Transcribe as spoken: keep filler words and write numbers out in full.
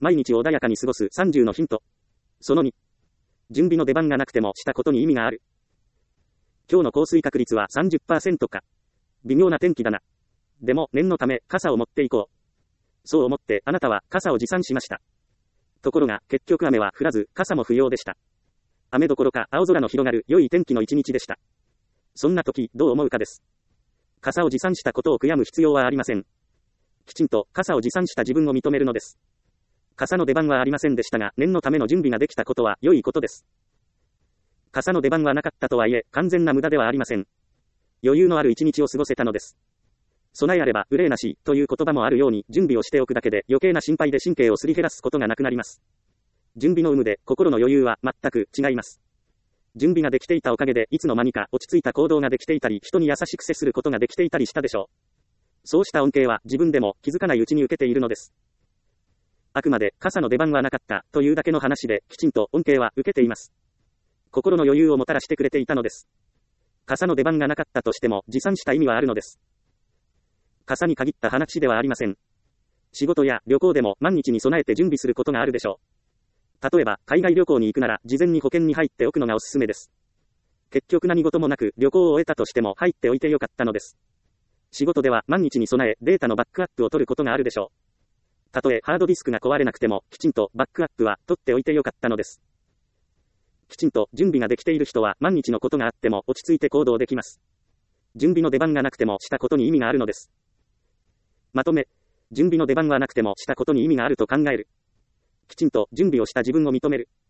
毎日を穏やかに過ごすさんじゅうのヒント。そのに、準備の出番がなくてもしたことに意味がある。今日の降水確率は さんじゅっパーセント か。微妙な天気だな。でも念のため傘を持っていこう。そう思ってあなたは傘を持参しました。ところが結局雨は降らず傘も不要でした。雨どころか青空の広がる良い天気の一日でした。そんな時どう思うかです。傘を持参したことを悔やむ必要はありません。きちんと傘を持参した自分を認めるのです。傘の出番はありませんでしたが、念のための準備ができたことは良いことです。傘の出番はなかったとはいえ、完全な無駄ではありません。余裕のある一日を過ごせたのです。備えあれば憂いなしという言葉もあるように、準備をしておくだけで余計な心配で神経をすり減らすことがなくなります。準備の有無で心の余裕は全く違います。準備ができていたおかげでいつの間にか落ち着いた行動ができていたり、人に優しく接することができていたりしたでしょう。そうした恩恵は自分でも気づかないうちに受けているのです。あくまで傘の出番はなかったというだけの話で、きちんと恩恵は受けています。心の余裕をもたらしてくれていたのです。傘の出番がなかったとしても持参した意味はあるのです。傘に限った話ではありません。仕事や旅行でも万日に備えて準備することがあるでしょう。例えば海外旅行に行くなら事前に保険に入っておくのがおすすめです。結局何事もなく旅行を終えたとしても入っておいてよかったのです。仕事では万日に備えデータのバックアップを取ることがあるでしょう。たとえハードディスクが壊れなくてもきちんとバックアップは取っておいてよかったのです。きちんと準備ができている人は万日のことがあっても落ち着いて行動できます。準備の出番がなくてもしたことに意味があるのです。まとめ、準備の出番はなくてもしたことに意味があると考える。きちんと準備をした自分を認める。